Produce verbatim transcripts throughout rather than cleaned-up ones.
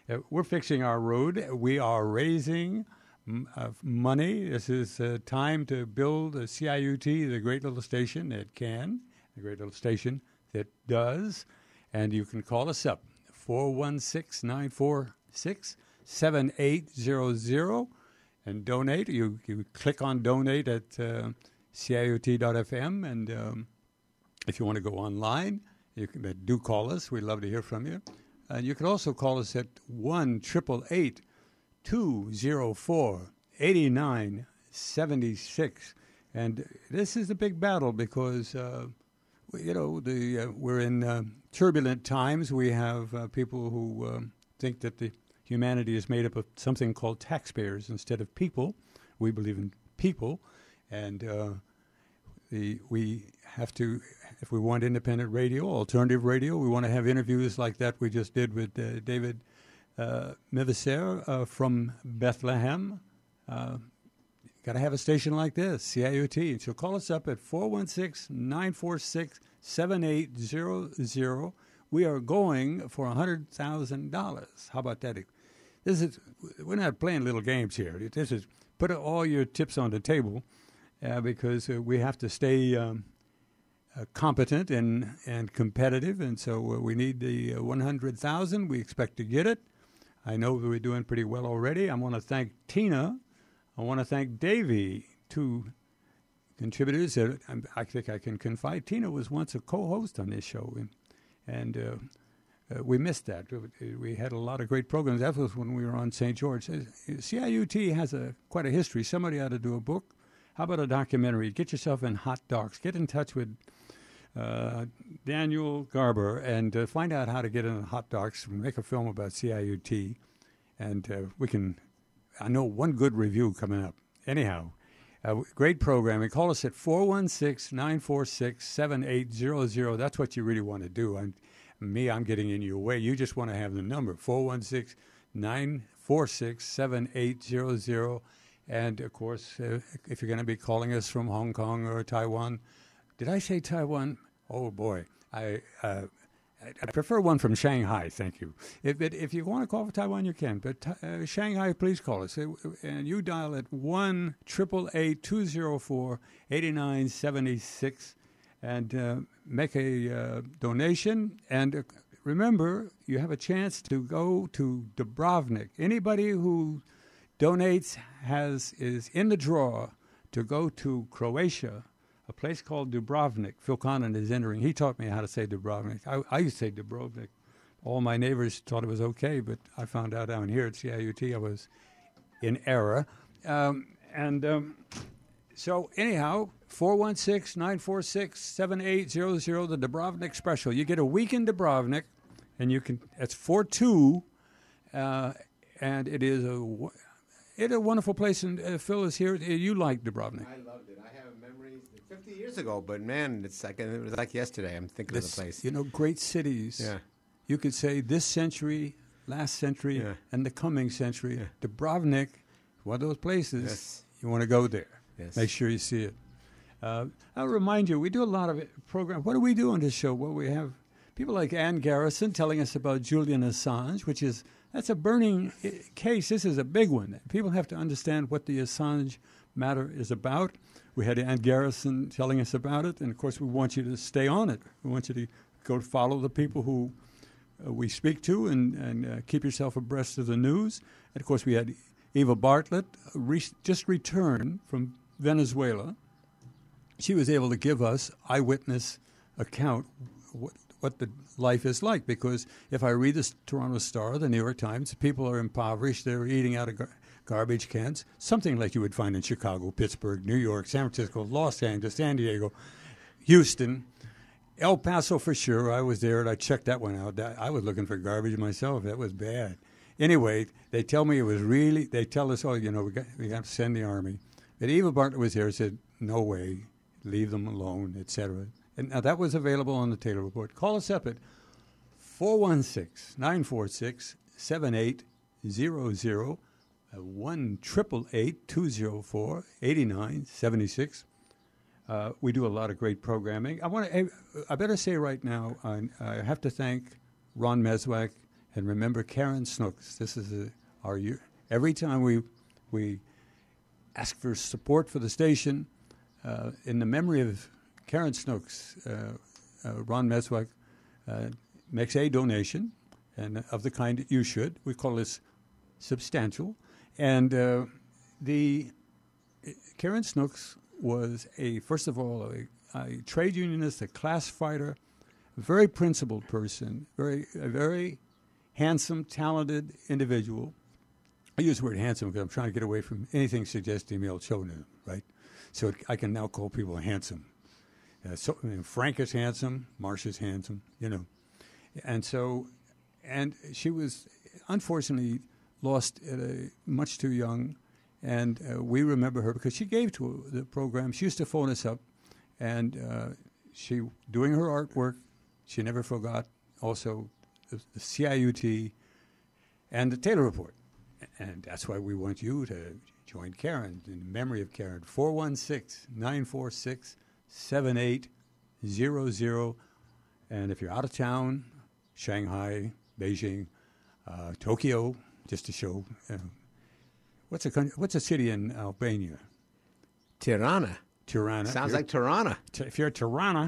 Uh, we're fixing our road. We are raising m- uh, money. This is uh, time to build a C I U T, the great little station that can, the great little station that does. And you can call us up, four one six, nine four six, seven eight zero zero, and donate. You, you click on donate at uh, C I U T dot F M, and um, if you want to go online, you can uh, do call us. We'd love to hear from you. And you can also call us at one triple eight two zero four eighty nine seventy six. And this is a big battle because uh, you know the uh, we're in uh, turbulent times. We have uh, people who um, think that the humanity is made up of something called taxpayers instead of people. We believe in people, and uh, the we have to. If we want independent radio, alternative radio, we want to have interviews like that we just did with uh, David uh, Miviser uh, from Bethlehem. Uh, Got to have a station like this, C I U T. So call us up at four one six, nine four six, seven eight zero zero. We are going for one hundred thousand dollars. How about that? This is We're not playing little games here. This is put all your tips on the table uh, because uh, we have to stay um, Uh, competent and, and competitive, and so uh, we need the uh, one hundred thousand. We expect to get it. I know that we're doing pretty well already. I want to thank Tina. I want to thank Davey, two contributors that I think I can confide. Tina was once a co-host on this show, and, and uh, uh, we missed that. We had a lot of great programs. That was when we were on Saint George. C I U T has a quite a history. Somebody ought to do a book. How about a documentary? Get yourself in hot docs. Get in touch with Uh, Daniel Garber, and uh, find out how to get in hot docs and make a film about C I U T. And uh, we can, I know one good review coming up. Anyhow, uh, great programming. Call us at four one six, nine four six, seven eight zero zero. That's what you really want to do. I'm, me, I'm getting in your way. You just want to have the number, four one six, nine four six, seven eight zero zero. And, of course, uh, if you're going to be calling us from Hong Kong or Taiwan, did I say Taiwan? Oh, boy. I uh, I prefer one from Shanghai, thank you. If it, if you want to call for Taiwan, you can. But uh, Shanghai, please call us. And you dial at one eight eight eight, two zero four, eight nine seven six and uh, make a uh, donation. And uh, remember, you have a chance to go to Dubrovnik. Anybody who donates has is in the draw to go to Croatia, a place called Dubrovnik. Phil Connon is entering. He taught me how to say Dubrovnik. I, I used to say Dubrovnik. All my neighbors thought it was okay, but I found out down here at C I U T I was in error. Um, and um, so anyhow, four one six, nine four six, seven eight zero zero, the Dubrovnik Special. You get a week in Dubrovnik, and you can, it's four two, uh, and it is a, it's a wonderful place. And uh, Phil is here. You like Dubrovnik. I loved it. I have memories fifty years ago, but man, it's like it was like yesterday. I'm thinking This, of the place. You know, great cities. Yeah. You could say this century, last century, Yeah. and the coming century. Yeah. Dubrovnik, one of those places, Yes. you want to go there. Yes. Make sure you see it. Uh, I'll remind you, we do a lot of programs. What do we do on this show? Well, we have people like Ann Garrison telling us about Julian Assange, which is, that's a burning uh, case. This is a big one. People have to understand what the Assange matter is about. We had Ann Garrison telling us about it, and of course we want you to stay on it. We want you to go follow the people who uh, we speak to and, and uh, keep yourself abreast of the news. And of course we had Eva Bartlett, uh, re- just returned from Venezuela. She was able to give us eyewitness account what, what the life is like, because if I read the Toronto Star, the New York Times, people are impoverished, they're eating out of gar- garbage cans, something like you would find in Chicago, Pittsburgh, New York, San Francisco, Los Angeles, San Diego, Houston, El Paso for sure. I was there and I checked that one out. I was looking for garbage myself. That was bad. Anyway, they tell me it was really, they tell us, oh, you know, we got, we got to send the Army. But Eva Bartlett was there and said, no way, leave them alone, et cetera. And now that was available on the Taylor Report. Call us up at four one six, nine four six, seven eight zero zero. one eight eight eight, two zero four, eight nine seven six. Uh, we do a lot of great programming. I want to. I better say right now, I, I have to thank Ron Meswak And remember Karen Snooks. This is a, our year. Every time we we ask for support for the station, uh, in the memory of Karen Snooks, uh, uh, Ron Meswick uh, makes a donation, and of the kind that you should. We call this substantial. And uh, the Karen Snooks was a first of all a, a trade unionist, a class fighter, a very principled person, very a very handsome, talented individual. I use the word handsome because I'm trying to get away from anything suggesting male chauvinism, right? So it, I can now call people handsome. Uh, so I mean, Frank is handsome, Marcia's handsome, you know. And so, and she was unfortunately lost at a much too young, and uh, we remember her because she gave to the program. She used to phone us up, and uh, she, doing her artwork, she never forgot also the, the C I U T and the Taylor Report. And that's why we want you to join Karen in memory of Karen. four one six, nine four six, seven eight zero zero. And if you're out of town, Shanghai, Beijing, uh, Tokyo, just to show. Uh, what's a country, what's a city in Albania? Tirana. Tirana. Sounds like Tirana. T- if you're Tirana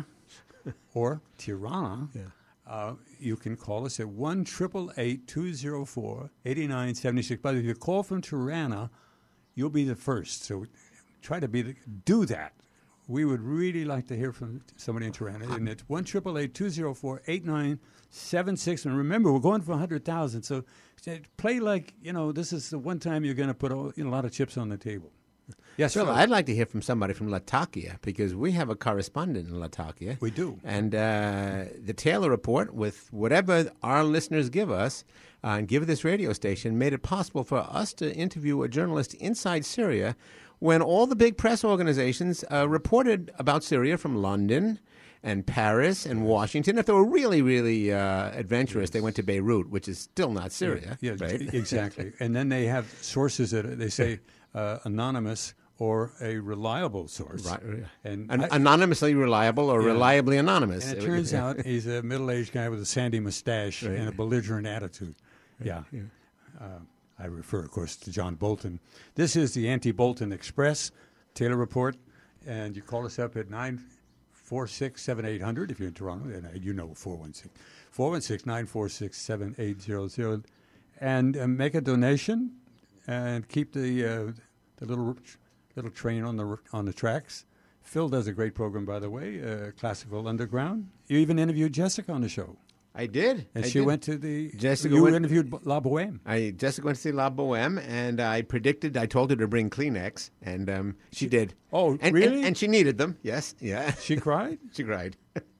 or Tirana, Yeah. uh, you can call us at one eight eight eight, two zero four, eight nine seven six. But if you call from Tirana, you'll be the first. So try to be the, do that. We would really like to hear from somebody in Tirana. And it's one eight eight eight, two zero four, eight nine seven six. And remember, we're going for one hundred thousand. So play like, you know, this is the one time you're going to put all, you know, a lot of chips on the table. Yes, Phil, Phil. I'd like to hear from somebody from Latakia because we have a correspondent in Latakia. We do. And uh, the Taylor Report, with whatever our listeners give us uh, and give this radio station, made it possible for us to interview a journalist inside Syria when all the big press organizations uh, reported about Syria from London and Paris and Washington. If they were really, really uh, adventurous, yes. They went to Beirut, which is still not Syria. Yeah, yeah, right? Exactly. And then they have sources that they say uh, anonymous or a reliable source. Right. And An- I, anonymously reliable or yeah. reliably anonymous. And it turns out he's a middle-aged guy with a sandy mustache right. and a belligerent attitude. Right. Yeah. yeah. Uh, I refer, of course, to John Bolton. This is the Anti-Bolton Express Taylor Report, and you call us up at nine four six, seven eight zero zero if you're in Toronto, and you know four one six, four one six, nine four six, seven eight zero zero, and uh, make a donation and keep the uh, the little little train on the on the tracks. Phil does a great program, by the way, uh, Classical Underground. You even interviewed Jessica on the show. I did. And I she did. went to the... Jessica you went, interviewed La Boheme. I Jessica went to see La Boheme, and I predicted, I told her to bring Kleenex, and um, she, she did. Oh, and, really? And, and she needed them, yes. Yeah. She cried? She cried.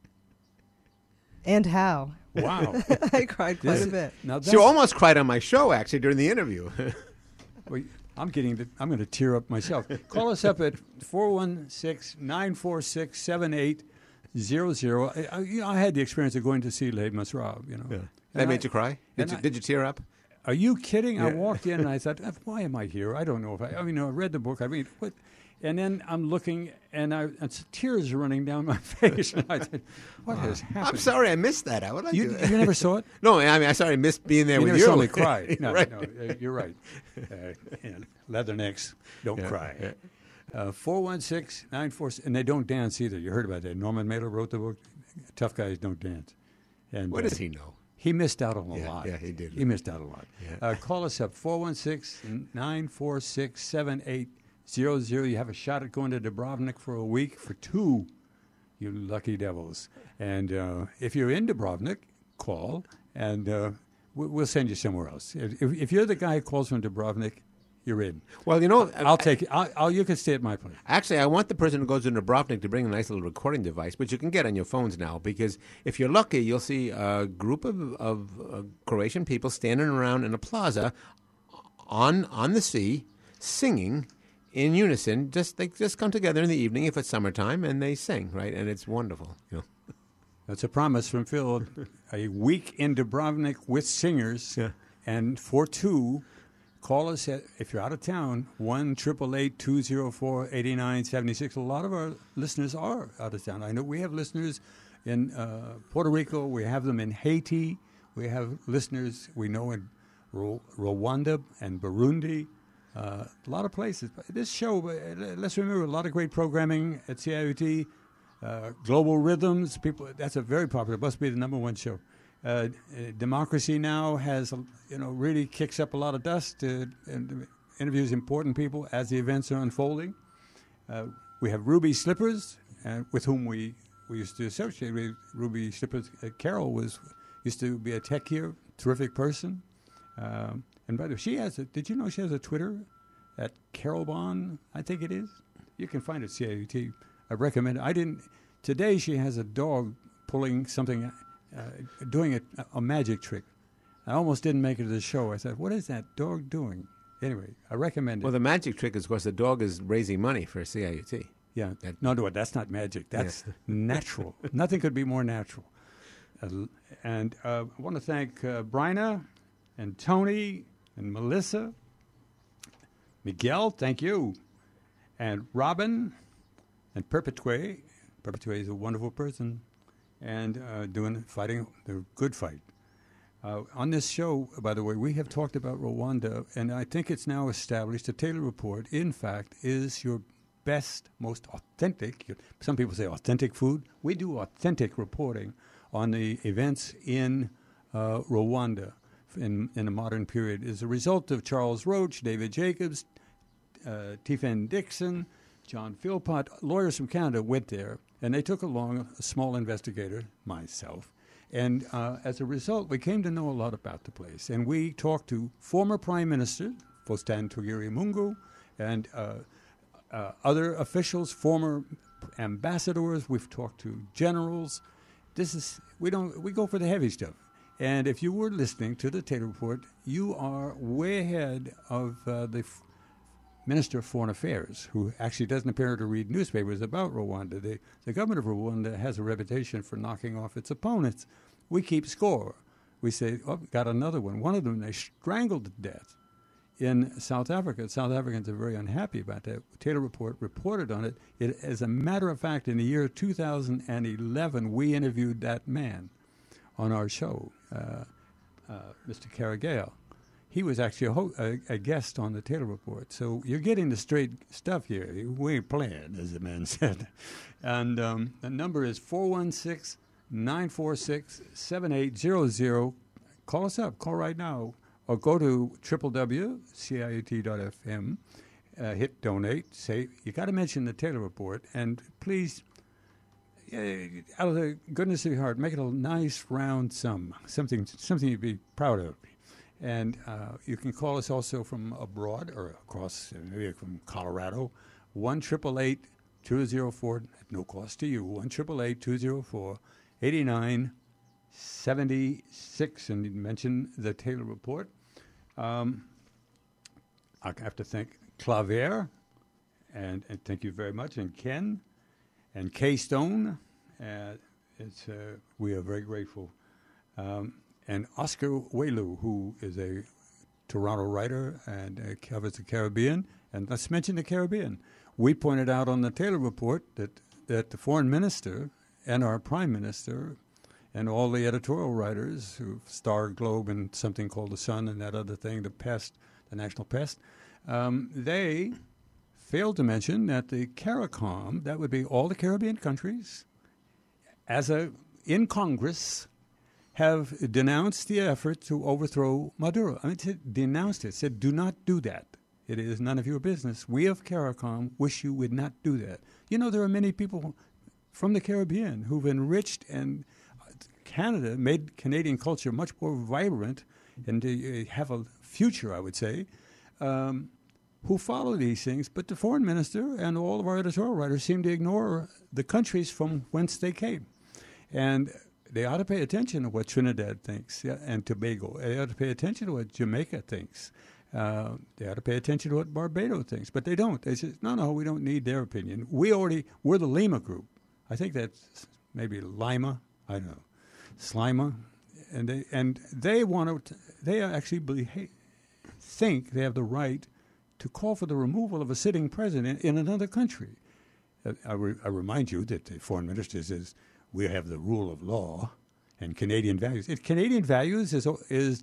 And how? Wow. I cried quite This- a bit. Now She that's- almost cried on my show, actually, during the interview. Well, I'm getting. The, I'm going to tear up myself. Call us up at four one six, nine four six, seven eight zero zero. I, I- you know, I had the experience of going to see Les Miserables. You know, Yeah. And That made I- you cry? Did and you, I- did you tear up? Are you kidding? I Yeah. walked in and I thought, why am I here? I don't know if I. I mean, I read the book. I mean, what? And then I'm looking, and, I, and tears are running down my face. And I said, "What has happened?" I'm sorry I missed that. How would I You, do that? you never saw it? No, I mean, I sorry I missed being there You with never you. saw me cry. No, Right. no, uh, you're right. Uh, and leathernecks don't Yeah, cry. yeah. Uh, four one six, nine four six, and they don't dance either. You heard about that. Norman Mailer wrote the book, Tough Guys Don't Dance. And What uh, does he know? He missed out on a Yeah, lot. yeah, he did. He missed out a lot. Yeah. Uh, call us up, four one six, nine four six, seven eight zero zero. You have a shot at going to Dubrovnik for a week for two, you lucky devils. And uh, if you're in Dubrovnik, call, and uh, we- we'll send you somewhere else. If, if if you're the guy who calls from Dubrovnik, you're in. Well, you know, I'll take it. I'll, I'll, you can stay at my place. Actually, I want the person who goes to Dubrovnik to bring a nice little recording device, which you can get on your phones now, because if you're lucky, you'll see a group of, of uh, Croatian people standing around in a plaza on on the sea, singing in unison. Just they just come together in the evening if it's summertime, and they sing, right? And it's wonderful. You know. That's a promise from Phil. A week in Dubrovnik with singers, Yeah. and for two. Call us at, if you're out of town, one eight eight eight, two zero four, eight nine seven six. A lot of our listeners are out of town. I know we have listeners in uh, Puerto Rico. We have them in Haiti. we have listeners we know in Ru- Rwanda and Burundi, uh, a lot of places. But this show, uh, let's remember, a lot of great programming at C I U T. Uh, Global Rhythms, people. That's a very popular. It must be the number one show. Uh, uh, Democracy Now! Has, you know, really kicks up a lot of dust uh, and interviews important people as the events are unfolding. Uh, we have Ruby Slippers, uh, with whom we, we used to associate with. Ruby Slippers. Uh, Carol was used to be a tech here, terrific person. Um, and by the way, she has a, did you know she has a Twitter at Carol Bond, I think it is? You can find it at C I U T. I recommend it. I didn't, today she has a dog pulling something, uh, doing a, a magic trick. I almost didn't make it to the show. I said, what is that dog doing? Anyway, I recommend it. Well, the magic trick is, of course, the dog is raising money for C I U T. Yeah. That, no, no, that's not magic. That's yeah. natural. Nothing could be more natural. Uh, and uh, I want to thank uh, Bryna and Tony and Melissa, Miguel, thank you, and Robin and Perpetue. Perpetue is a wonderful person and uh, doing fighting the good fight. Uh, on this show, by the way, we have talked about Rwanda, and I think it's now established the Taylor Report, in fact, is your best, most authentic, some people say authentic food. We do authentic reporting on the events in uh, Rwanda in, in the modern period. As a result of Charles Roach, David Jacobs, uh, Tiffen Dixon, John Philpott, lawyers from Canada went there, and they took along a small investigator, myself. And uh, as a result, we came to know a lot about the place. And we talked to former Prime Minister, Faustin Twagiramungu, and uh, uh, other officials, former ambassadors. We've talked to generals. This is, we don't, we go for the heavy stuff. And if you were listening to the Taylor Report, you are way ahead of uh, the f- Minister of Foreign Affairs, who actually doesn't appear to read newspapers about Rwanda. The, the government of Rwanda has a reputation for knocking off its opponents. We keep score. We say, oh, got another one. One of them they strangled to death in South Africa. South Africans are very unhappy about that. Taylor Report reported on it. it. As a matter of fact, in the year two thousand eleven, we interviewed that man on our show, uh, uh, Mister Caragale. He was actually a, ho- a, a guest on the Taylor Report. So you're getting the straight stuff here. We ain't playing, as the man said. And um, the number is four one six, nine four six, seven eight zero zero. Call us up. Call right now. Or go to w w w dot c i u t dot f m. Uh, hit donate. Say, you got to mention the Taylor Report. And please, uh, out of the goodness of your heart, make it a nice round sum. Something, something you'd be proud of. And uh, you can call us also from abroad or across, uh, maybe from Colorado, one eight eight eight, two zero four, at no cost to you, one eight eight eight, two zero four, eight nine seven six. And you mentioned the Taylor Report. Um, I have to thank Claver, and, and thank you very much, and Ken, and Kay Stone. Uh, it's, uh, we are very grateful. Um, And Oscar Welu, who is a Toronto writer and uh, covers the Caribbean. And let's mention the Caribbean. We pointed out on the Taylor Report that, that the foreign minister and our prime minister and all the editorial writers who Star Globe and something called The Sun and that other thing, the pest, the national pest, um, they failed to mention that the CARICOM, that would be all the Caribbean countries, as a in Congress, have denounced the effort to overthrow Maduro. I mean, it denounced it, said, do not do that. It is none of your business. We of CARICOM wish you would not do that. You know, there are many people from the Caribbean who've enriched and Canada made Canadian culture much more vibrant and to have a future, I would say, um, who follow these things. But the foreign minister and all of our editorial writers seem to ignore the countries from whence they came. And they ought to pay attention to what Trinidad thinks, yeah, and Tobago. They ought to pay attention to what Jamaica thinks. Uh, they ought to pay attention to what Barbados thinks. But they don't. They say, no, no, we don't need their opinion. We already, we're the Lima group. I think that's maybe Lima, I don't know, Slima. And they, and they want to, they actually behave, think they have the right to call for the removal of a sitting president in another country. Uh, I, re, I remind you that the foreign minister says, we have the rule of law and Canadian values. If Canadian values is is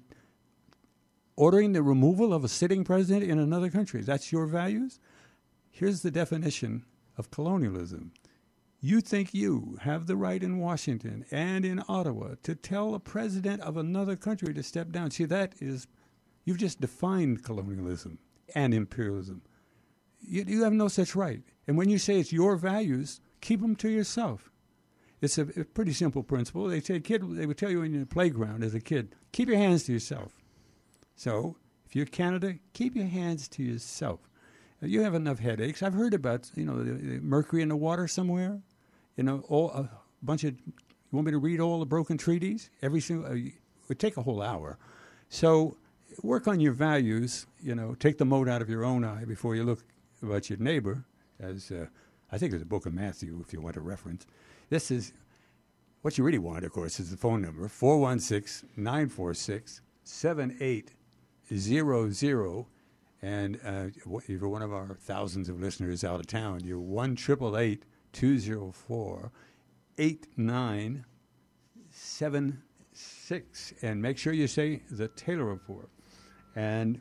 ordering the removal of a sitting president in another country. That's your values? Here's the definition of colonialism. You think you have the right in Washington and in Ottawa to tell a president of another country to step down. See, that is, you've just defined colonialism and imperialism. You, you have no such right. And when you say it's your values, keep them to yourself. It's a, a pretty simple principle. They say, kid, they would tell you in the playground as a kid, keep your hands to yourself. So, if you're Canada, keep your hands to yourself. You have enough headaches. I've heard about, you know, the, the mercury in the water somewhere. You know, all a bunch of. You want me to read all the broken treaties? Every single. Uh, it would take a whole hour. So, work on your values. You know, take the mote out of your own eye before you look about your neighbor. As uh, I think there's a book of Matthew, if you want a reference. This is what you really want, of course, is the phone number four one six, nine four six, seven eight zero zero. And uh, if you're one of our thousands of listeners out of town, you're one triple eight two zero four eight nine seven six, and make sure you say the Taylor Report. And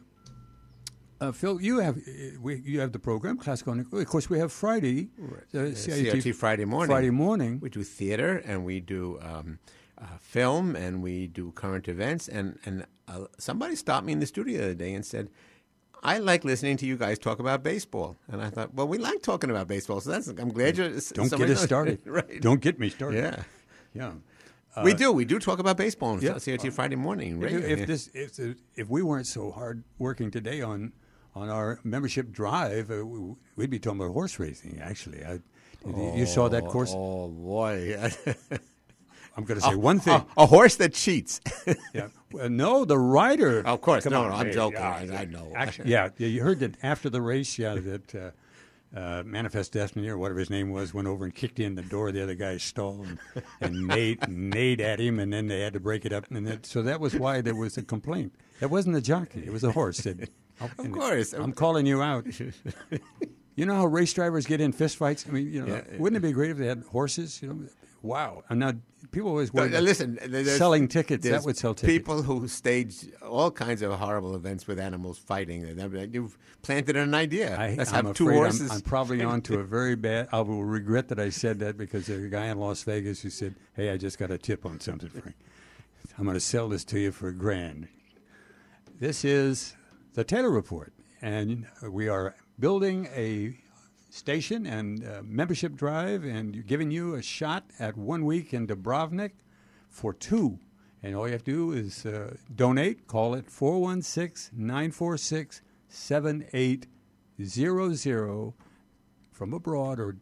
uh, Phil, you have we, you have the program Classical. Of course, we have Friday, right. uh, C I U T Friday morning. Friday morning, we do theater and we do um, uh, film and we do current events. And and uh, somebody stopped me in the studio the other day and said, I like listening to you guys talk about baseball. And I thought, well, we like talking about baseball, so that's, I'm glad you're... Don't get us started. Right. Don't get me started. Yeah. Yeah. Uh, we do. We do talk about baseball on yeah. C I T Friday morning. If, Radio. if, yeah. this, if, if we weren't so hard working today on on our membership drive, uh, we'd be talking about horse racing, actually. I, oh, you saw that course? Oh, boy. I'm going to say a, one thing. A, a horse that cheats. yeah. Well, no, the rider. Of course. Come no, on, no, I'm hey, joking. Yeah, I, I know. Actually, yeah, yeah, you heard that after the race, yeah, that uh, uh, Manifest Destiny or whatever his name was went over and kicked in the door of the other guy's stall and, and neighed, neighed at him, and then they had to break it up. And that, so that was why there was a complaint. That wasn't the jockey. It was a horse. That, of course. I'm calling you out. You know how race drivers get in fistfights? I mean, you know, Yeah. wouldn't it be great if they had horses? You know, wow. And now people always worry No, about listen, there's- selling tickets. there's That would sell tickets. People who stage all kinds of horrible events with animals fighting. And you've planted an idea. I, Let's I'm have two afraid horses. I'm, I'm probably on to a very bad. I will regret that I said that because there's a guy in Las Vegas who said, "Hey, I just got a tip on something for you. I'm going to sell this to you for a grand." This is the Taylor Report, and we are building a station and uh, membership drive, and giving you a shot at one week in Dubrovnik for two. And all you have to do is uh, donate. Call it four one six, nine four six, seven eight zero zero from abroad or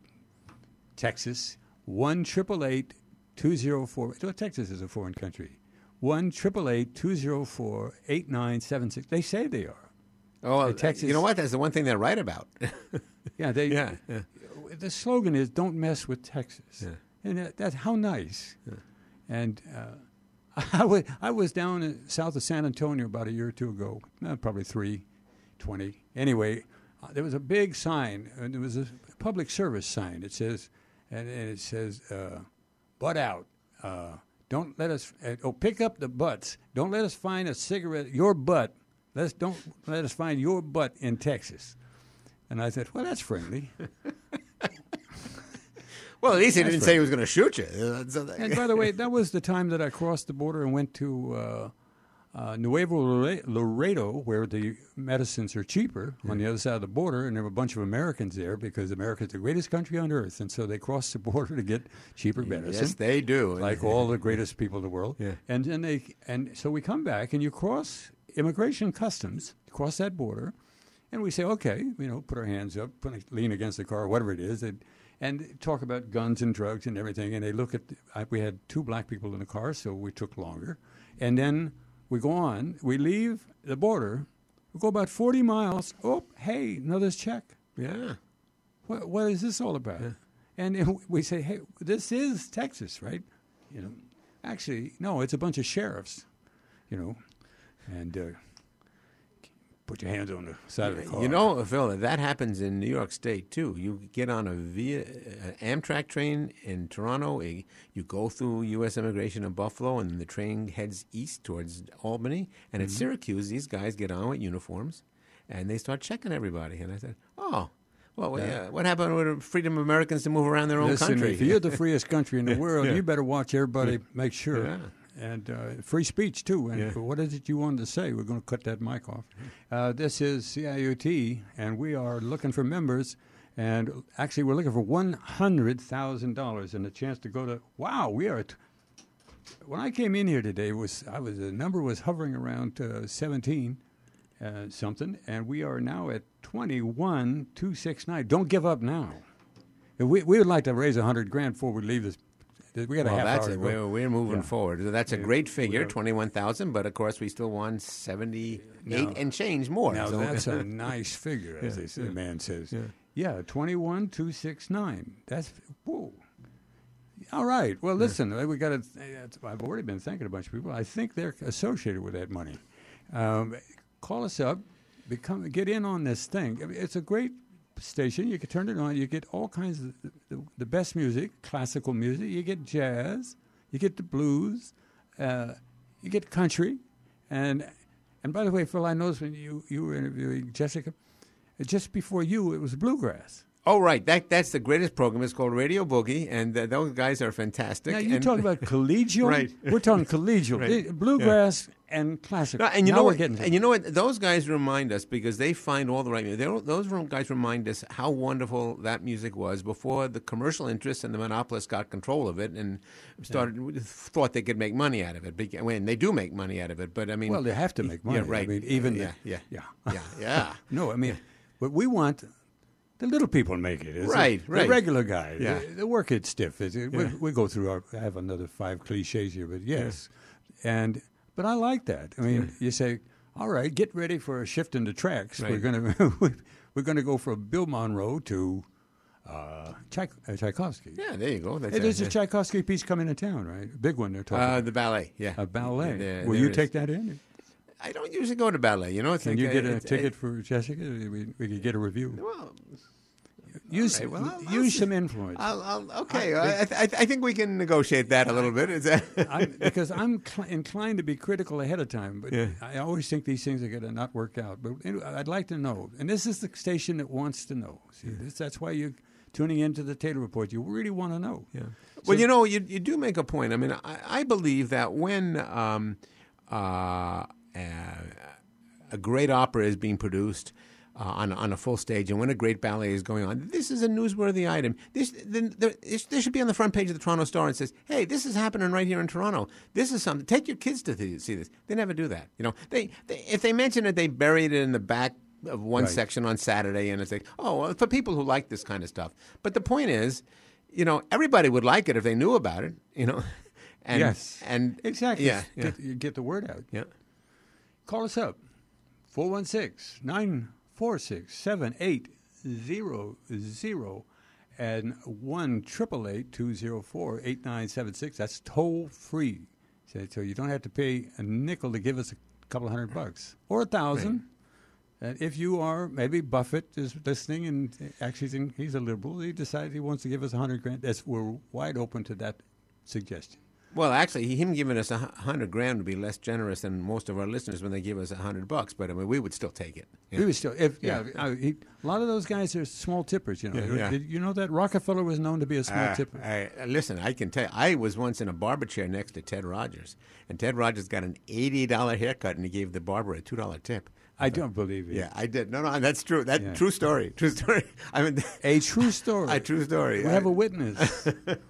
Texas. one triple eight two zero four. Texas is a foreign country. one triple eight two zero four eight nine seven six. They say they are. Oh, Uh, Texas- you know what? That's the one thing they're right about. Yeah, they. Yeah, yeah. The slogan is "Don't mess with Texas," Yeah. and that, that's how nice. And uh, I was I was down in south of San Antonio about a year or two ago, uh, probably three, twenty. Anyway, uh, there was a big sign, and there was a public service sign. It says, and, and it says, uh, "Butt out." Uh, don't let us. Uh, oh, pick up the butts. Don't let us find a cigarette. Your butt. Let's don't let us find your butt in Texas. And I said, well, that's friendly. Well, at least he That's didn't right. say he was going to shoot you. Uh, so that- And by the way, that was the time that I crossed the border and went to uh, uh, Nuevo Lore- Laredo, where the medicines are cheaper on the other side of the border. And there were a bunch of Americans there because America is the greatest country on earth. And so they crossed the border to get cheaper medicine. yes, they do. Like all the greatest people in the world. Yeah. And then they and so we come back and you cross immigration customs, cross that border, and we say, okay, you know, put our hands up, put, lean against the car, whatever it is, and, and talk about guns and drugs and everything. And they look at, I, we had two black people in the car, so we took longer. And then we go on, we leave the border, we go about forty miles. Oh, hey, another check. Yeah. What, what is this all about? Yeah. And then we say, hey, this is Texas, right? You know, actually, no, it's a bunch of sheriffs, you know, and uh, put your hands on the side of the car. You know, Phil, that happens in New York State, too. You get on a via, uh, Amtrak train in Toronto, a, you go through U S Immigration in Buffalo, and the train heads east towards Albany. And mm-hmm. at Syracuse, these guys get on with uniforms, and they start checking everybody. And I said, oh, well, yeah. uh, what happened with freedom of Americans to move around their own Listen, country? If you're the freest country in the world, yeah. you better watch everybody, make sure. Yeah. And uh, free speech, too. And yeah. what is it you wanted to say? We're going to cut that mic off. Uh, this is C I U T, and we are looking for members. And actually, we're looking for one hundred thousand dollars and a chance to go to, wow, we are, at, when I came in here today, was I was the number was hovering around uh, seventeen. Uh, something, and we are now at twenty-one two sixty-nine. Don't give up now. We we would like to raise a hundred grand before we leave this. We got a well, half that's hour. it. We're, we're moving yeah. forward. That's a yeah. great figure, twenty-one thousand. But of course, we still want seventy-eight now, and change more. Now so. that's a nice figure, as yeah. they say, yeah. the man says. Yeah, yeah twenty-one two sixty-nine. That's whoa. All right. Well, listen, yeah. we got to. I've already been thanking a bunch of people. I think they're associated with that money. Um, Call us up, become get in on this thing. I mean, it's a great station. You can turn it on. You get all kinds of the, the, the best music, classical music. You get jazz. You get the blues. Uh, you get country. And and by the way, Phil, I noticed when you, you were interviewing Jessica, just before you, it was bluegrass. Oh, right. That That's the greatest program. It's called Radio Boogie, and uh, those guys are fantastic. Now, you're and talking about collegial? Right. We're talking collegial. Right. Bluegrass yeah. and classical. No, and you now know we're what? getting to And you know what? Those guys remind us, because they find all the right music. They, those guys remind us how wonderful that music was before the commercial interests and the monopolists got control of it and started yeah. thought they could make money out of it. I mean, they do make money out of it, but I mean, well, they have to make money. Yeah, right. I mean, even yeah, the, yeah, yeah, yeah, yeah. No, I mean, what we want. The little people make it. Right, it? right. The regular guy. Yeah. The, the work it stiff. It, yeah. we, we go through our, I have another five cliches here, but yes. Yeah. And But I like that. I mean, yeah. you say, all right, get ready for a shift in the tracks. Right. We're going to we're going to go from Bill Monroe to uh, Tchaik- uh, Tchaikovsky. Yeah, there you go. That's hey, there's a, a Tchaikovsky piece coming to town, right? A big one they're talking uh, about. The ballet, yeah. A ballet. There, Will there you is. take that in? I don't usually go to ballet. You know, Can you like, get uh, a it, ticket it, for Jessica? We, we could get a review. Well, use right, well, I'll, use I'll some influence. I'll, I'll, okay, I, I, th- I think we can negotiate that a little bit. Is that I'm, because I'm cl- inclined to be critical ahead of time, but yeah. I always think these things are going to not work out. But anyway, I'd like to know, and this is the station that wants to know. See, yeah. this, that's why you're tuning into the Taylor Report. You really want to know. Yeah. So, well, you know, you you do make a point. I mean, I, I believe that when um, uh, a great opera is being produced uh, on on a full stage, and when a great ballet is going on, this is a newsworthy item. This then this, this should be on the front page of the Toronto Star and says, "Hey, this is happening right here in Toronto. This is something. Take your kids to th- see this." They never do that. You know, they, they if they mention it, they buried it in the back of one right. section on Saturday, and it's like, "Oh, well, for people who like this kind of stuff." But the point is, you know, everybody would like it if they knew about it. You know. And, yes. And exactly. Yeah. yeah. Get, you get the word out. Yeah. Call us up. four one six, nine four six, seven eight zero zero and one eight eight eight, two zero four, eight nine seven six. That's toll free. So, so you don't have to pay a nickel to give us a couple of hundred bucks or a thousand. Right. And if you are, maybe Buffett is listening and actually think he's a liberal. He decided he wants to give us a hundred grand. That's, we're wide open to that suggestion. Well, actually, him giving us a hundred grand would be less generous than most of our listeners when they give us a hundred bucks. But I mean, we would still take it. Yeah. We would still, if yeah, yeah. I, he, a lot of those guys are small tippers. You know, Yeah, yeah. Did you know that Rockefeller was known to be a small Uh, tipper? I, listen, I can tell you, I was once in a barber chair next to Ted Rogers, and Ted Rogers got an eighty dollar haircut, and he gave the barber a two dollar tip. I don't believe it. Yeah, I did. No, no, that's true. That Yeah. true story. True story. I mean, A true story. a true story. We I, have a witness.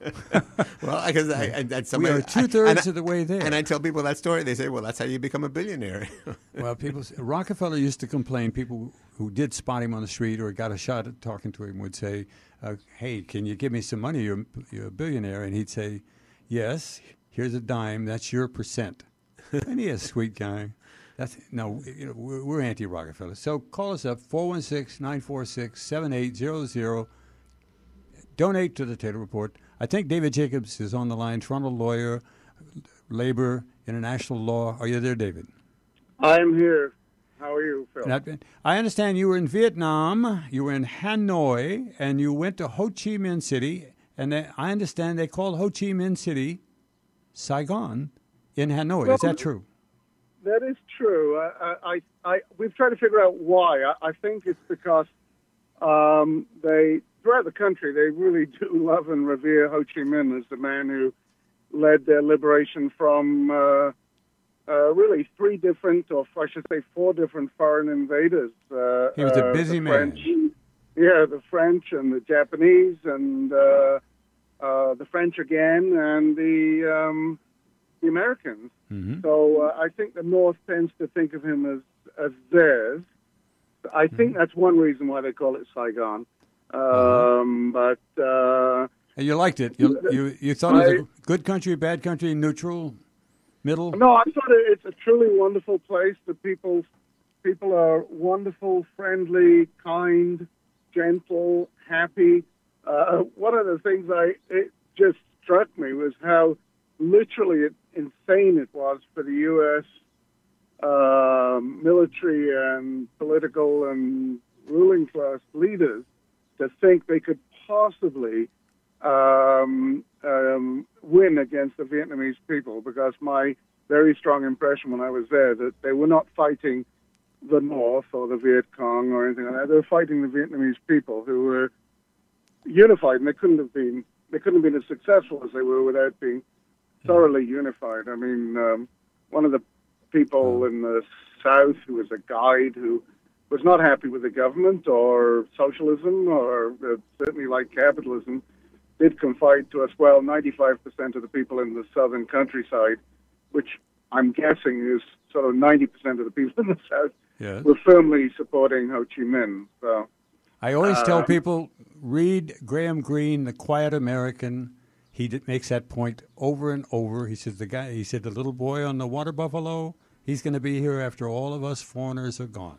well, because I, I, that's we somebody. are two thirds I, of the way there. And I tell people that story, they say, "Well, that's how you become a billionaire." Well, people. Say, Rockefeller used to complain. People who did spot him on the street or got a shot at talking to him would say, uh, "Hey, can you give me some money? You're, you're a billionaire." And he'd say, "Yes. Here's a dime. That's your percent." And he is a sweet guy. That's, no, you know, we're, we're anti-Rockefeller. So call us up, four one six, nine four six, seven eight zero zero. Donate to the Taylor Report. I think David Jacobs is on the line, Toronto lawyer, labor, international law. Are you there, David? I'm here. How are you, Phil? I understand you were in Vietnam, you were in Hanoi, and you went to Ho Chi Minh City, and they, I understand they called Ho Chi Minh City Saigon in Hanoi. Well, is that true? That is true. I, I, I, we've tried to figure out why. I, I think it's because um, they, throughout the country, they really do love and revere Ho Chi Minh as the man who led their liberation from uh, uh, really three different, or I should say four different foreign invaders. Uh, he was a uh, busy man. French, yeah, the French and the Japanese and uh, uh, the French again and the um, the Americans. Mm-hmm. So uh, I think the North tends to think of him as, as theirs. I think mm-hmm. that's one reason why they call it Saigon. Um, uh-huh. But uh, and you liked it. You you, you thought I, it was a good country, bad country, neutral, middle? No, I thought it, it's a truly wonderful place. The people people are wonderful, friendly, kind, gentle, happy. Uh, one of the things I it just struck me was how literally insane it was for the U S uh, military and political and ruling class leaders to think they could possibly um, um, win against the Vietnamese people, because my very strong impression when I was there that they were not fighting the North or the Viet Cong or anything like that. They were fighting the Vietnamese people, who were unified, and they couldn't have been they couldn't have been as successful as they were without being thoroughly unified. I mean, um, one of the people in the South who was a guide who was not happy with the government or socialism or uh, certainly like capitalism did confide to us, well, ninety-five percent of the people in the southern countryside, which I'm guessing is sort of ninety percent of the people in the South, yes. were firmly supporting Ho Chi Minh. So, I always uh, tell people, read Graham Greene, The Quiet American. He did, makes that point over and over. He says the guy. He said the little boy on the water buffalo. He's going to be here after all of us foreigners are gone.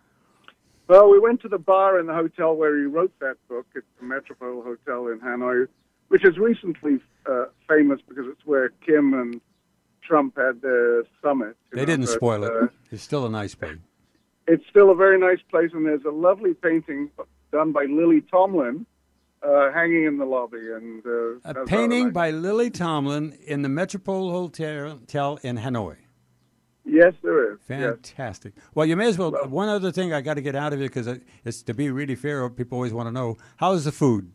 Well, we went to the bar in the hotel where he wrote that book. It's the Metropole Hotel in Hanoi, which is recently uh, famous because it's where Kim and Trump had their summit. They know, didn't but, spoil it. Uh, it's still a nice place. It's still a very nice place, and there's a lovely painting done by Lily Tomlin uh, hanging in the lobby. And uh, A painting by Lily Tomlin in the Metropole Hotel, Hotel in Hanoi. Yes, there is. Fantastic. Yes. Well, you may as well. well one other thing I got to get out of it, because it's to be really fair. People always want to know, how's the food?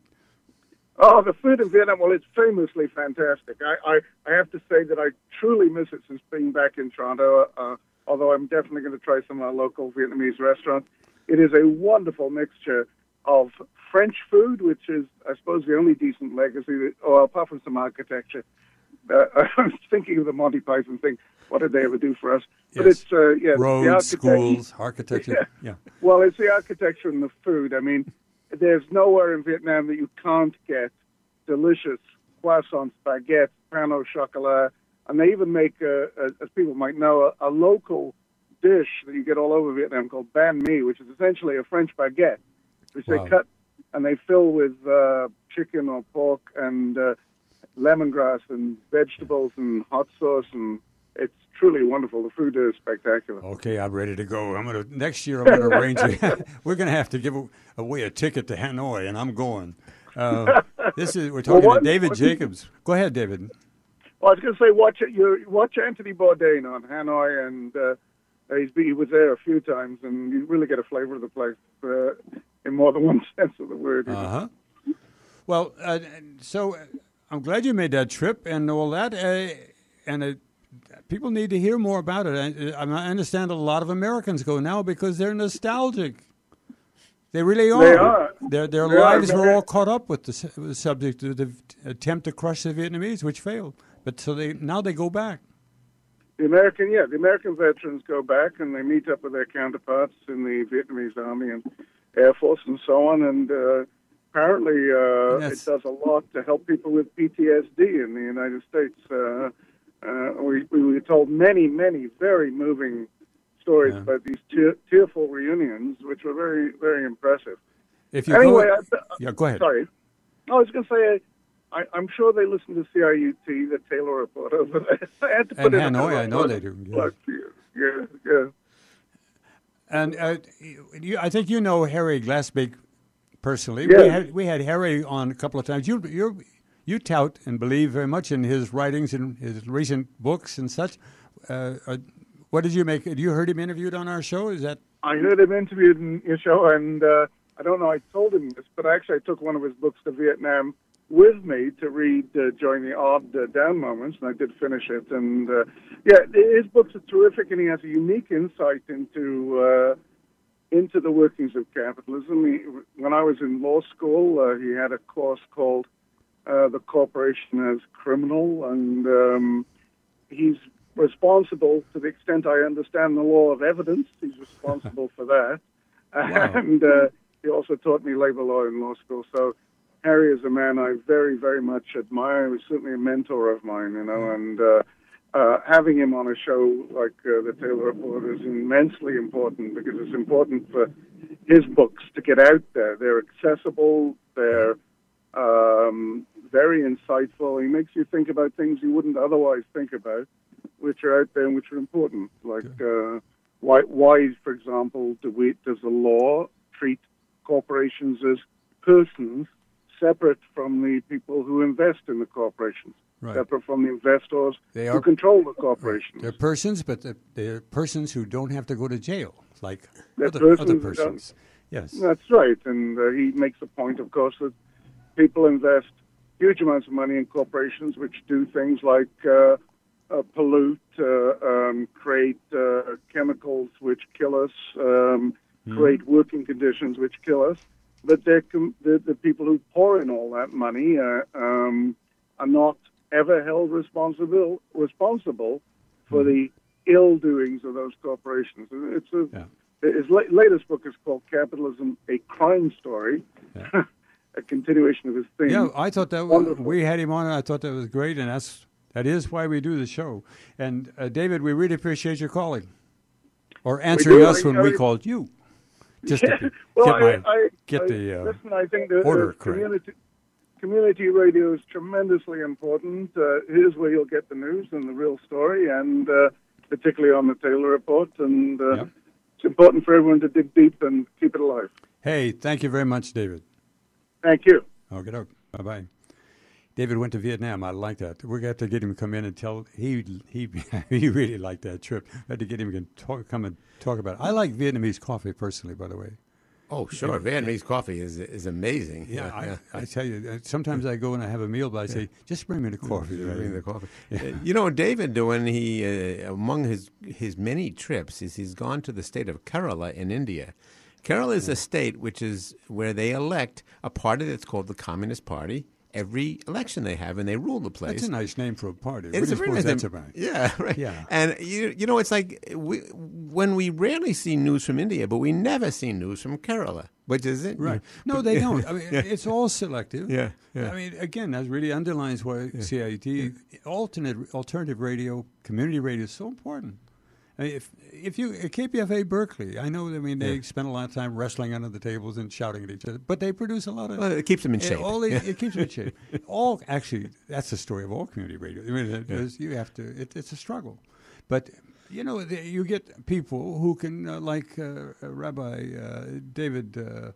Oh, the food in Vietnam, well, it's famously fantastic. I, I, I have to say that I truly miss it since being back in Toronto, uh, although I'm definitely going to try some of our local Vietnamese restaurants. It is a wonderful mixture of French food, which is, I suppose, the only decent legacy, that, oh, apart from some architecture. Uh, I was thinking of the Monty Python thing. What did they ever do for us? Yes. But it's, uh, yeah, roads, the schools, architecture. Yeah. yeah. Well, it's the architecture and the food. I mean, there's nowhere in Vietnam that you can't get delicious croissants, baguettes, pain au chocolat, and they even make, uh, as people might know, a, a local dish that you get all over Vietnam called banh mi, which is essentially a French baguette, which wow. they cut and they fill with uh, chicken or pork and uh, lemongrass and vegetables and hot sauce, and it's truly wonderful. The food is spectacular. Okay, I'm ready to go. I'm gonna next year. I'm gonna arrange it. We're gonna have to give away a ticket to Hanoi, and I'm going. Uh, this is we're talking well, what, to David Jacobs. Go ahead, David. Well, I was going to say watch it. You watch Anthony Bourdain on Hanoi, and uh, he's he was there a few times, and you really get a flavor of the place uh, in more than one sense of the word. Uh huh. Well, uh, so I'm glad you made that trip and all that, uh, and. Uh, People need to hear more about it. I, I understand a lot of Americans go now because they're nostalgic. They really are. They are. Their, their they lives are. were all caught up with the, the subject of the attempt to crush the Vietnamese, which failed. But so they now they go back. The American, yeah, the American veterans go back and they meet up with their counterparts in the Vietnamese Army and Air Force and so on. And uh, apparently uh, it does a lot to help people with P T S D in the United States. Uh, Uh, we, we were told many, many very moving stories yeah. about these te- tearful reunions, which were very, very impressive. If you anyway, go, I, uh, yeah, go ahead. Sorry, I was going to say I, I'm sure they listen to C I U T, the Taylor Report over there. I had to put and in Hanoi, I know they do. Yeah, yeah. yeah. And uh, you, I think you know Harry Glassbeck personally. Yes. We had we had Harry on a couple of times. You you you tout and believe very much in his writings and his recent books and such. Uh, uh, what did you make? Did you heard him interviewed on our show? Is that? I heard him interviewed in your show, and uh, I don't know I told him this, but actually I took one of his books to Vietnam with me to read uh, during the odd uh, down moments, and I did finish it. And uh, yeah, his books are terrific, and he has a unique insight into uh, into the workings of capitalism. He, when I was in law school, uh, he had a course called uh, "The Corporation as Criminal," and um, he's responsible, to the extent I understand the law of evidence, he's responsible for that. Wow. And uh, he also taught me labor law in law school. So Harry is a man I very, very much admire. He was certainly a mentor of mine, you know, and uh, uh, having him on a show like uh, the Taylor Report is immensely important, because it's important for his books to get out there. They're accessible, they're um, very insightful. He makes you think about things you wouldn't otherwise think about, which are out there and which are important. Like uh, why, why, for example, do we, does the law treat corporations as persons separate from the people who invest in the corporations, Right. separate from the investors They who are- control the corporations? They're persons, but they're, they're persons who don't have to go to jail, like They're other, persons other who don't- persons. Yes. That's right, and uh, he makes the point, of course, that people invest huge amounts of money in corporations which do things like uh, uh, pollute, uh, um, create uh, chemicals which kill us, um, Mm-hmm. create working conditions which kill us. But they're com- the, the people who pour in all that money uh, um, are not ever held responsible responsible for the ill doings of those corporations. It's a Yeah. His la- latest book is called Capitalism, a Crime Story, Yeah. a continuation of his theme. Yeah, I thought that was, Wonderful. we had him on, and I thought that was great, and that's that is why we do the show. And uh, David, we really appreciate your calling or answering do. us I- when we I- called you. Just to well, get my I, I, get I, the uh, listen. I think the order uh, correct. community community radio is tremendously important. Uh, here's where you'll get the news and the real story, and uh, particularly on the Taylor Report. And uh, Yep. it's important for everyone to dig deep and keep it alive. Hey, thank you very much, David. Thank you. Okay, bye bye. David went to Vietnam. I like that. We got to get him to come in and tell. He he he really liked that trip. We had to get him to talk, come and talk about it. I like Vietnamese coffee personally, by the way. Oh, sure. Vietnamese coffee is is amazing. Yeah, I, I tell you, uh, sometimes I go and I have a meal, but I say, just bring me the coffee. Yeah, bring the coffee. Yeah. Uh, You know, David, when he uh, among his his many trips, is he's gone to the state of Kerala in India. Kerala is a state which is where they elect a party that's called the Communist Party every election they have, and they rule the place. That's a nice name for a party. It's what do a you very suppose nice that's name. about? Yeah, right. Yeah. And you you know, it's like we, when we rarely see news from India, but we never see news from Kerala, which is it. Right. No, they don't. I mean, it's all selective. Yeah, yeah. I mean, again, that really underlines why C I U T, alternate, alternative radio, community radio is so important. I mean, if if you at K P F A Berkeley, I know. I mean, they Yeah. spend a lot of time wrestling under the tables and shouting at each other, but they produce a lot of. Well, it keeps them in it, shape. all they, it keeps them in shape. All actually, that's the story of all community radio. I mean, it is, you have to. It, it's a struggle, but you know, the, you get people who can, uh, like uh, Rabbi uh, David uh,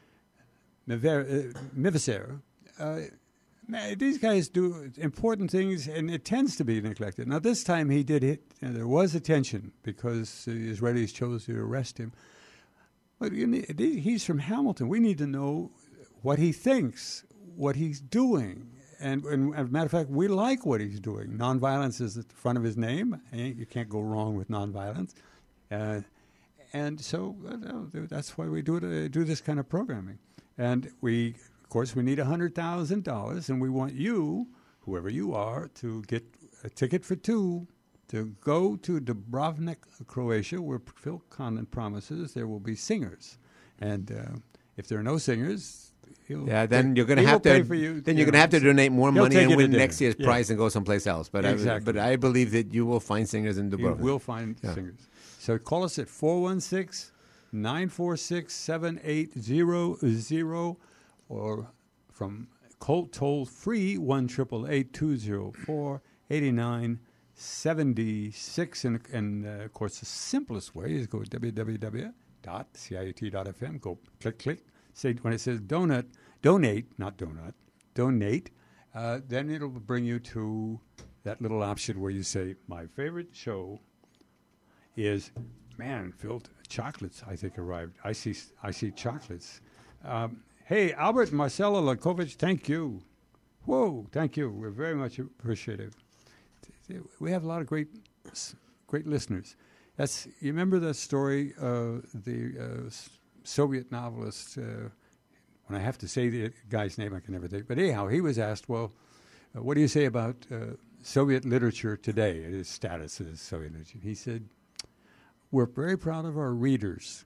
Miver- uh, Miviser. Uh, Man, these guys do important things, and it tends to be neglected. Now, this time he did hit. You know, there was attention because the Israelis chose to arrest him. But you need, he's from Hamilton. We need to know what he thinks, what he's doing. And, and as a matter of fact, we like what he's doing. Nonviolence is at the front of his name. And you can't go wrong with nonviolence. Uh, and so uh, that's why we do it, uh, do this kind of programming. And we... Of course, we need one hundred thousand dollars, and we want you, whoever you are, to get a ticket for two to go to Dubrovnik, Croatia, where Phil Condon promises there will be singers. And uh, if there are no singers, he'll Yeah, then pay, you're going to he have will pay to. for you, then you you're going know, to have to donate more he'll money take and you to win dinner. next year's Yeah. prize and go someplace else. But Exactly. I, but I believe that you will find singers in You Dubrovnik. will find Yeah. singers. So call us at four one six, nine four six, seven eight zero zero or from Colt toll free one triple eight two zero four eighty nine seventy-six. And, and uh, of course, the simplest way is go to w w w dot c i u t dot f m. Go click, click. Say when it says donut, donate, not donut, donate. Uh, then it'll bring you to that little option where you say, my favorite show is, man, Phil, chocolates, I think, arrived. I see I see chocolates. Um, hey, Albert and Marcella Lakovich, thank you. Whoa, thank you. We're very much appreciative. We have a lot of great great listeners. That's you remember that story, uh, the uh, Soviet novelist, uh, when I have to say the guy's name, I can never think. But anyhow, he was asked, well, uh, what do you say about uh, Soviet literature today, its status as Soviet literature? He said, we're very proud of our readers.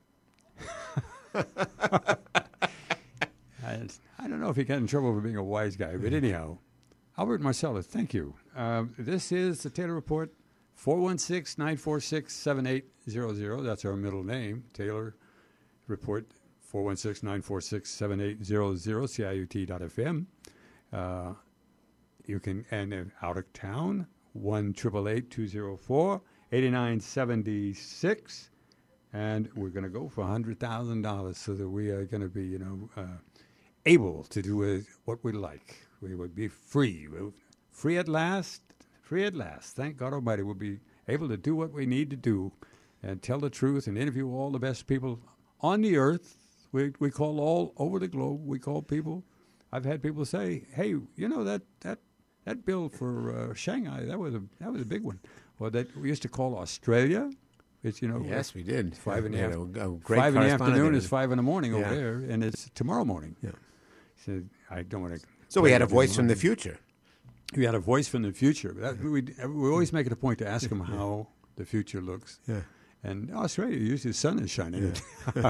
I, I don't know if he got in trouble for being a wise guy, but anyhow, Albert Marcellus, thank you. Uh, this is the Taylor Report, four one six, nine four six, seven eight zero zero. That's our middle name, Taylor Report, four one six, nine four six, seven eight zero zero, C I U T dot F M. Uh, you can, and uh, out of town, one eight eight eight, two zero four, eight nine seven six. And we're going to go for one hundred thousand dollars so that we are going to be, you know, uh, able to do uh, what we like. We would be free. We'll, free at last. Free at last. Thank God Almighty. We'll be able to do what we need to do and tell the truth and interview all the best people on the earth. We we call all over the globe. We call people. I've had people say, "Hey, you know that that that bill for uh, Shanghai, that was a that was a big one." Well, that we used to call Australia. It's you know. Yes, we did. Five in the, yeah, af- a, a great five in the afternoon there. is five in the morning yeah. over there, and it's tomorrow morning. Yeah. So I don't want to. So we had a voice from the future. We had a voice from the future. That, we we always make it a point to ask them how the future looks. Yeah. And Australia, usually the sun is shining. Yeah.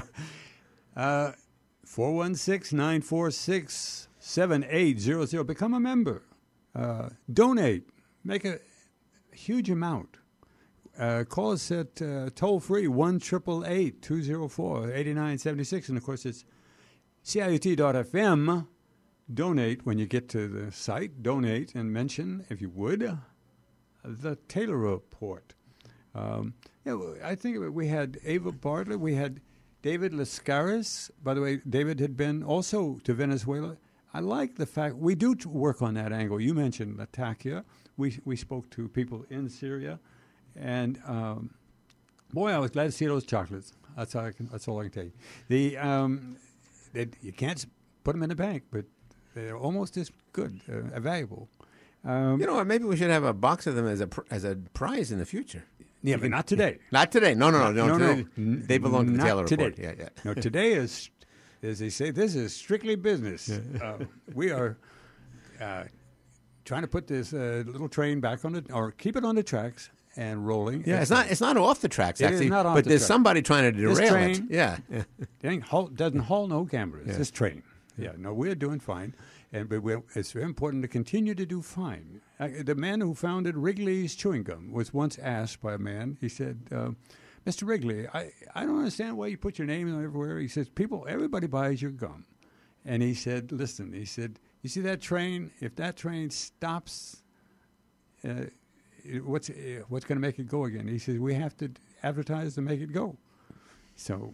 uh, four one six, nine four six, seven eight zero zero. Become a member. Uh, donate. Make a huge amount. Uh, call us at uh, toll free one eight eight eight, two zero four, eight nine seven six. And of course, it's C I U T dot F M. Donate when you get to the site. Donate and mention, if you would, uh, the Taylor Report. Um, yeah, I think we had Ava Bartlett. We had David Lascaris. By the way, David had been also to Venezuela. I like the fact we do t- work on that angle. You mentioned Latakia. We we spoke to people in Syria, and um, boy, I was glad to see those chocolates. That's all I can. That's all I can tell you. The um, they, you can't put them in the bank, but they're almost as good, uh, valuable. Um, you know what? Maybe we should have a box of them as a pr- as a prize in the future. Yeah, but not today. Not today. No, no, no, no. no, today, no. They belong to the Not Taylor today. Report. Yeah, yeah. No, today is, as they say, this is strictly business. Uh, we are uh, trying to put this uh, little train back on it, or keep it on the tracks and rolling. Yeah, it's not. It's not off the tracks. It is actually, not off but the there's track. somebody trying to derail This it. train- Yeah, yeah. It ain't haul, doesn't haul no cameras. Yeah. This train. Yeah, no, we're doing fine, and but we're, it's very important to continue to do fine. Uh, the man who founded Wrigley's Chewing Gum was once asked by a man. He said, uh, "Mister Wrigley, I, I don't understand why you put your name everywhere." He says, "People, everybody buys your gum," and he said, "Listen," he said, "you see that train? If that train stops, uh, it- what's uh, what's going to make it go again?" He says, "We have to advertise to make it go." So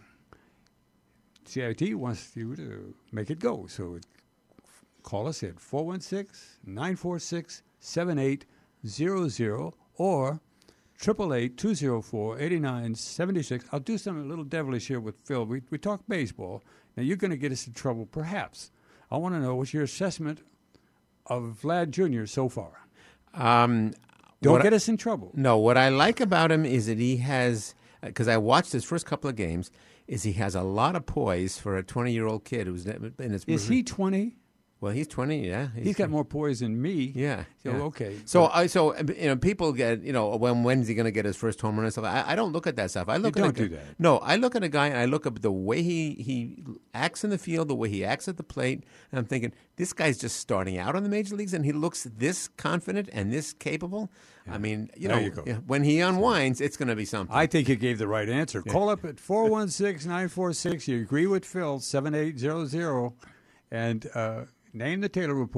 C I T wants you to make it go. So it, call us at four one six, nine four six, seven eight zero zero or eight eight eight, two zero four, eight nine seven six. I'll do something a little devilish here with Phil. We, we talk baseball. Now, you're going to get us in trouble, perhaps. I want to know what's your assessment of Vlad Junior so far. Um, Don't what get I- us in trouble. No, what I like about him is that he has, because I watched his first couple of games, is he has a lot of poise for a twenty-year-old kid who's in his. Is he twenty? Well, he's twenty. Yeah, He's got more poise than me. Yeah. So, yeah. okay. So, I so you know, people get you know when when's he going to get his first home run and stuff. I, I don't look at that stuff. I look You at don't a, do that. No, I look at a guy and I look at the way he he acts in the field, the way he acts at the plate, and I'm thinking this guy's just starting out on the major leagues, and he looks this confident and this capable. I mean, you There know, you go. yeah, when he unwinds, it's going to be something. I think you gave the right answer. Call up at four one six, nine four six. You agree with Phil, seven eight zero zero, and uh, name the Taylor Report.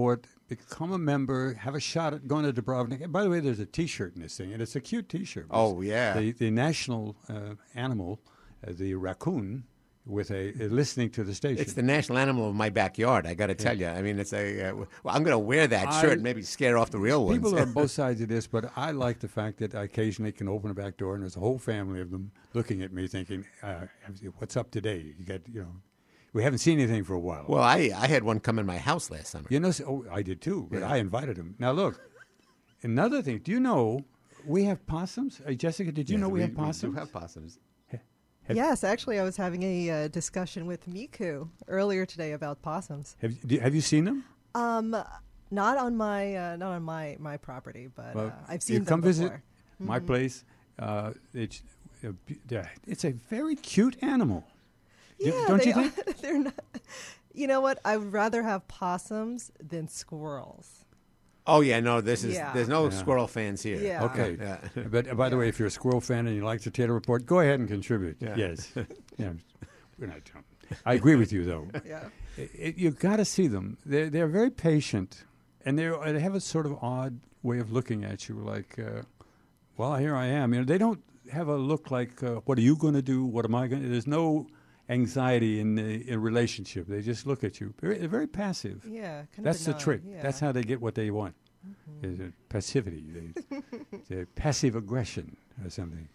become a member, have a shot at going to Dubrovnik. And by the way, there's a T-shirt in this thing, and it's a cute T-shirt. Oh, yeah. The, the national uh, animal, uh, the raccoon, with a uh, listening to the station. It's the national animal of my backyard, I got to tell you. I mean, it's a. Uh, well, I'm going to wear that I- shirt and maybe scare off the real ones. People are on both sides of this, but I like the fact that I occasionally can open a back door and there's a whole family of them looking at me, thinking, uh, "What's up today? You got, you know, we haven't seen anything for a while." Well, I, I had one come in my house last summer. You know, so- oh, I did too, but Yeah. I invited him. Now look, another thing. Do you know we have possums? Uh, Jessica, did you Yes, know we, have possums? We do have possums. Have- Yes, actually, I was having a uh, discussion with Miku earlier today about possums. Have, do- have you seen them? Um, not on my uh, not on my, my property, but Well, uh, I've you seen them come visit before. my place. Uh, it's uh, b- yeah, it's a very cute animal. You- Yeah, don't they you are, think? they're not. You know what? I would rather have possums than squirrels. Oh yeah, no, this is Yeah. there's no Yeah. squirrel fans here. Yeah. Okay. Yeah. But uh, by the way, if you're a squirrel fan and you like the Taylor Report, go ahead and contribute. Yeah. Yes. yeah. We're not. I agree with you, though. Yeah. It, it, you've got to see them. They're, they're very patient, and they're, they have a sort of odd way of looking at you, like, uh, well, here I am. You know, they don't have a look like, uh, what are you going to do? What am I going to do? There's no anxiety in the in relationship. They just look at you. Very, they're very passive. Yeah. Kind of That's the benign, trick. Yeah. That's how they get what they want. Is it passivity? They, they passive aggression or something.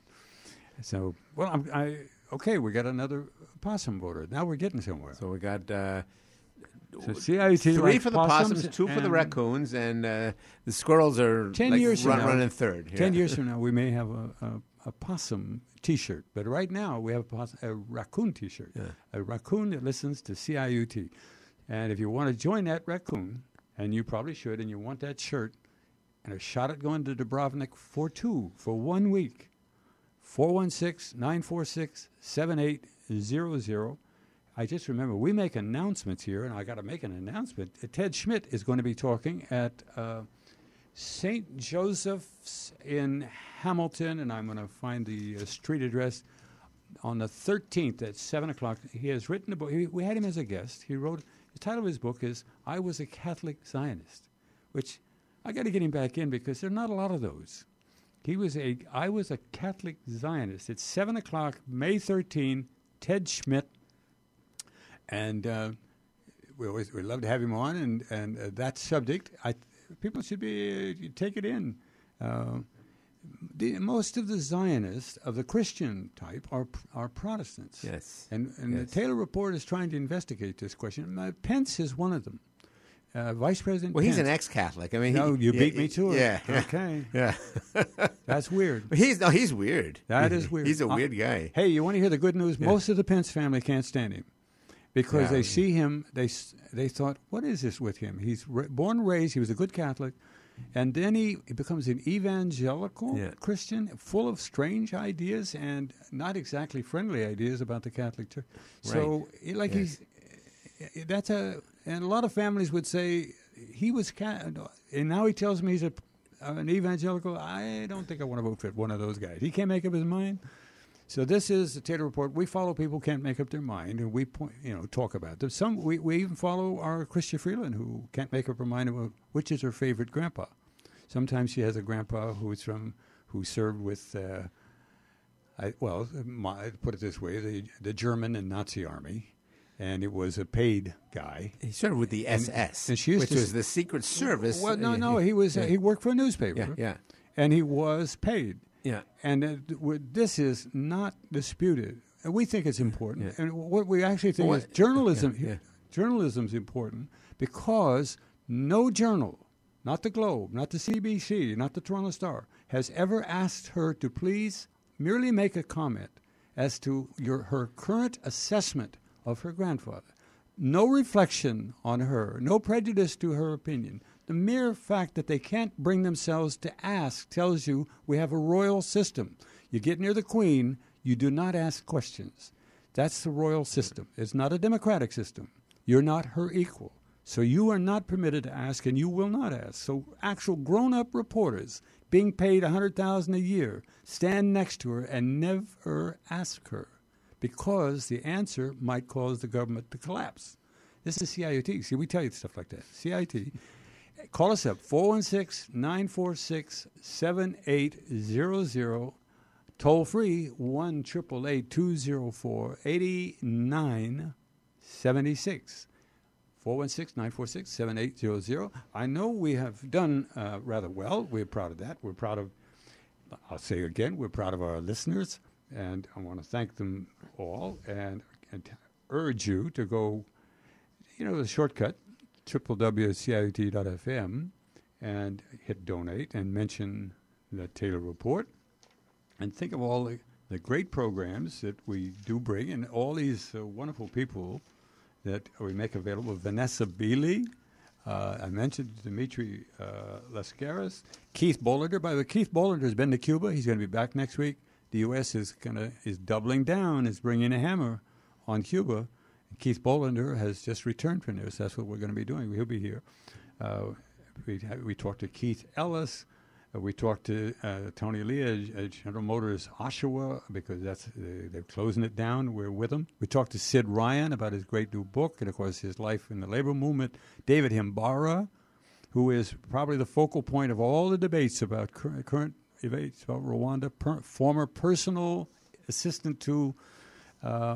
So, well, I'm, I okay. We got another possum voter. Now we're getting somewhere. So we got uh, So C I U T three likes for the possums, possums two for the and raccoons, and uh, the squirrels are Ten like years from run, now- running third. Ten Yeah. years from now, we may have a, a, a possum T-shirt, but right now we have a, possum, a raccoon T-shirt. Yeah. A raccoon that listens to C I U T. And if you want to join that raccoon, and you probably should, and you want that shirt, and a shot at going to Dubrovnik for two for one week, four one six, nine four six, seven eight zero zero. I just remember we make announcements here, and I got to make an announcement. Uh, Ted Schmidt is going to be talking at uh, Saint Joseph's in Hamilton, and I'm going to find the uh, street address on the thirteenth at seven o'clock. He has written a book. He, we had him as a guest. He wrote, the title of his book is I Was a Catholic Zionist, which I got to get him back in because there are not a lot of those. He was a, I was a Catholic Zionist. It's seven o'clock, May thirteenth, Ted Schmidt. And uh, we always we love to have him on, and and uh, that subject, I people should be uh, take it in. Uh, the, most of the Zionists of the Christian type are are Protestants. Yes. And and Yes. the Taylor Report is trying to investigate this question. Uh, Pence is one of them. Uh, Vice President. Well, he's Pence. an ex-Catholic. I mean, No, he, you yeah, beat me to it. Yeah. Okay. Yeah. That's weird. He's no, he's weird. That is weird. He's a Uh, weird guy. Hey, you want to hear the good news? Yeah. Most of the Pence family can't stand him because Yeah. they see him. They s- they thought, what is this with him? He's ra- born and raised. He was a good Catholic, and then he, he becomes an evangelical Yeah. Christian, full of strange ideas and not exactly friendly ideas about the Catholic Church. So, he- like Yes. he's that's a and a lot of families would say he was ca- and now he tells me he's a an evangelical. I don't think I want to vote for one of those guys. He can't make up his mind. So this is the Taylor Report. We follow people who can't make up their mind, and we point, you know talk about them. Some we, we even follow our Christia Freeland, who can't make up her mind about which is her favorite grandpa. Sometimes she has a grandpa who's from who served with, uh, I, well, my, put it this way, the the German and Nazi army, and it was a paid guy. He served with the And- S S, and she used which to was s- the Secret Service. Well, no, Uh, no, he was yeah. uh, he worked for a newspaper. Yeah, yeah, And he was paid. yeah. And uh, th- w- this is not disputed. And we think it's important. Yeah. And what we actually think Well, is journalism. yeah, yeah. Journalism is important because no journal, not the Globe, not the C B C, not the Toronto Star, has ever asked her to please merely make a comment as to your her current assessment of her grandfather. No reflection on her, no prejudice to her opinion. The mere fact that they can't bring themselves to ask tells you we have a royal system. You get near the Queen, you do not ask questions. That's the royal system. It's not a democratic system. You're not her equal. So you are not permitted to ask, and you will not ask. So actual grown-up reporters being paid one hundred thousand dollars a year stand next to her and never ask her because the answer might cause the government to collapse. This is C I U T. See, we tell you stuff like that. C I U T. call us up, four one six, nine four six, seven eight zero zero. Toll free, one eight eight eight, two zero four, eight nine seven six. four one six, nine four six, seven eight zero zero. I know we have done uh, rather well. We're proud of that. We're proud of, I'll say again, we're proud of our listeners. And I want to thank them all and, and urge you to go, you know, the shortcut, w w w dot c i u t dot f m, and hit donate and mention the Taylor Report. And think of all the, the great programs that we do bring and all these uh, wonderful people that we make available. Vanessa Beeley, uh, I mentioned Dimitri uh, Lascaris, Keith Bollinger. By the way, Keith Bollinger has been to Cuba. He's going to be back next week. The U S is gonna is doubling down, is bringing a hammer on Cuba. And Keith Bollinger has just returned from there, so that's what we're going to be doing. He'll be here. Uh, we we talked to Keith Ellis. Uh, we talked to uh, Tony Lee at General Motors Oshawa because that's uh, they're closing it down. We're with them. We talked to Sid Ryan about his great new book and, of course, his life in the labor movement. David Himbara, who is probably the focal point of all the debates about cur- current debates about Rwanda, per- former personal assistant to uh,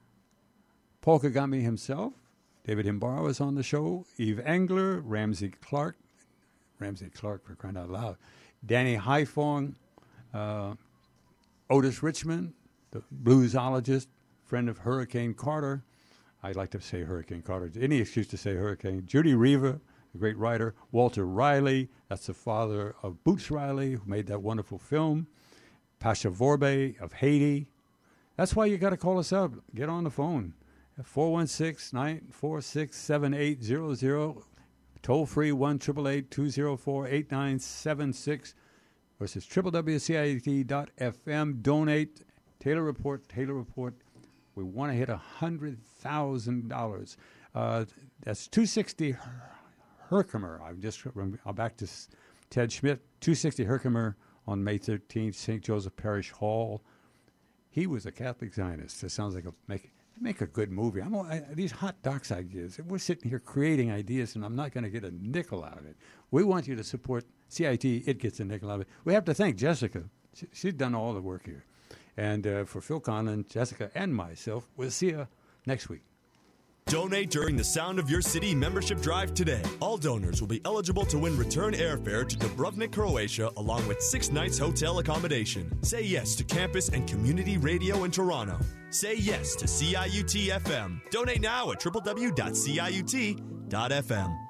Paul Kagame himself. David Himbara was on the show. Eve Engler, Ramsey Clark, Ramsey Clark for crying out loud. Danny Haifong, uh, Otis Richmond, the bluesologist, friend of Hurricane Carter. I like to say Hurricane Carter. Any excuse to say Hurricane. Judy Riva, a great writer. Walter Riley, that's the father of Boots Riley, who made that wonderful film. Pasha Vorbe of Haiti. That's why you got to call us up. Get on the phone. four one six, nine four six, seven eight zero zero. Toll free, one eight eight eight, two zero four, eight nine seven six. Versus w w w dot c i u t dot f m. Donate. Taylor Report, Taylor Report. We want to hit one hundred thousand dollars. Uh, that's two sixty Herkimer. I'm just I'm back to Ted Schmidt. two sixty Herkimer on May thirteenth, Saint Joseph Parish Hall. He was a Catholic Zionist. That sounds like a make make a good movie. I'm all, I, these hot docs ideas. We're sitting here creating ideas, and I'm not going to get a nickel out of it. We want you to support C I T. It gets a nickel out of it. We have to thank Jessica. She, she's done all the work here. And uh, for Phil Conlon, Jessica, and myself, we'll see you next week. Donate during the Sound of Your City membership drive today. All donors will be eligible to win return airfare to Dubrovnik, Croatia, along with six nights hotel accommodation. Say yes to campus and community radio in Toronto. Say yes to C I U T F M. Donate now at w w w dot c i u t dot f m.